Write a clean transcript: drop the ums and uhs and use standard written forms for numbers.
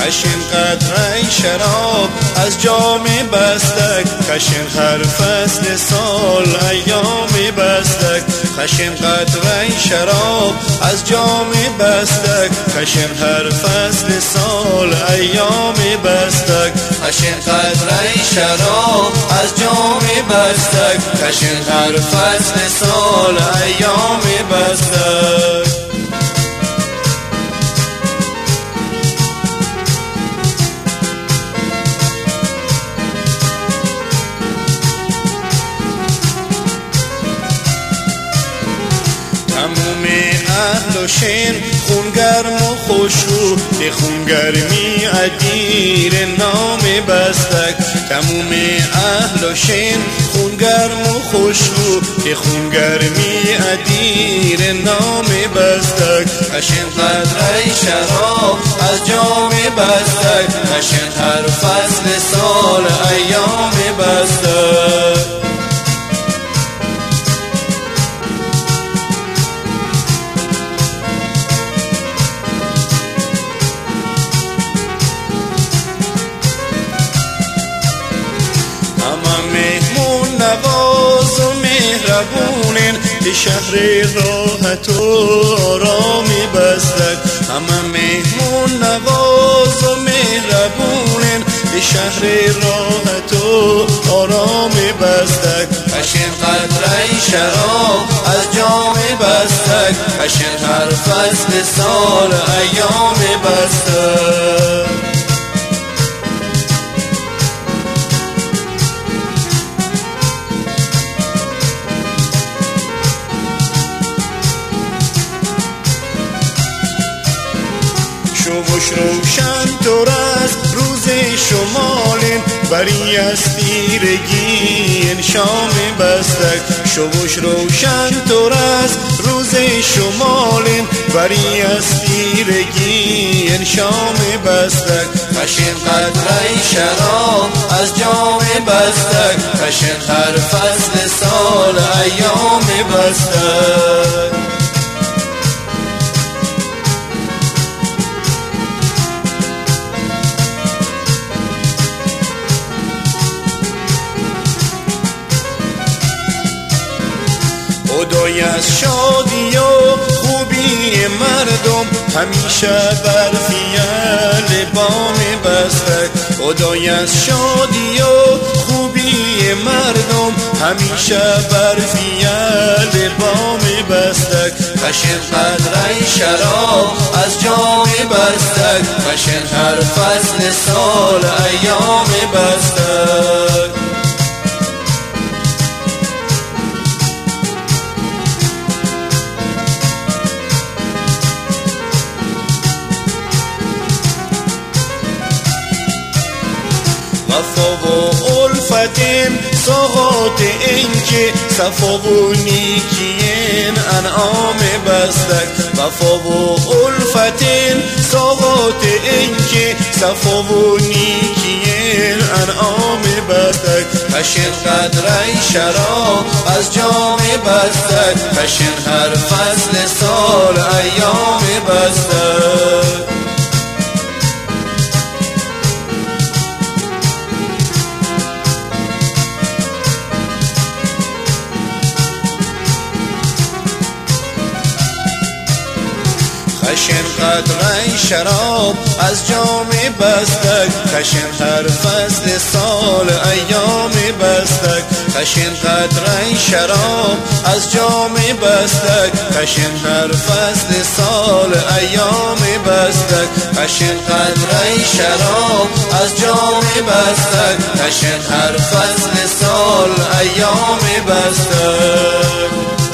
خشن قطره شراب از جام بستک، خشن هر فصل سال ایام بستک، خشن قطره شراب از جام بستک، خشن هر فصل سال ایام بستک، خشن قطره شراب از جام بستک، خشن هر فصل سال ایام بستک. تموم اهل و شین خونگرم و خوشرو، به خونگرمی ادیر نام بستک، تموم اهل و شین خونگرم و خوشرو، به خونگرمی ادیر نام بستک، خشن قطره شراب از جام بستک، خشن هر فصل سال ایام بستک. مهمون نواز و مهربونن به شهر راحت و آرامی بستک، همه مهمون نواز و مهربونن به شهر راحت و آرامی بستک، خشن قطره شراب از جام بستک، خشن هر فصل سال ایام بستک. شموش روشن دور از روز شمالین، بری از تیرگی شام بستک، شموش روشن دور از روز شمالین، بری از تیرگی شام بستک، خشن قطره شراب از جام بستک، خشن هر فصل سال ایام بستک. خدای از شادی و خوبی مردم همیشه بر خیال بام بستک، خدای از شادی و خوبی مردم همیشه بر خیال بام بستک، خشن قطره شراب از جام بستک، خشن هر فصل سال ایام بستک. وفا و الفتیم ساغات اینکه صفا و نیکین انعام بستک، وفا و الفتیم ساغات اینکه صفا و نیکین انعام بستک، خشن قطره شراب از جام بستک، خشن هر فصل سال ایام بستک. خشن قطره شراب از جام بستک، خشن هر فصل سال ایام بستک، خشن قطره شراب از جام بستک، خشن هر فصل سال ایام بستک، خشن قطره شراب از جام بستک، خشن هر فصل سال ایام بستک.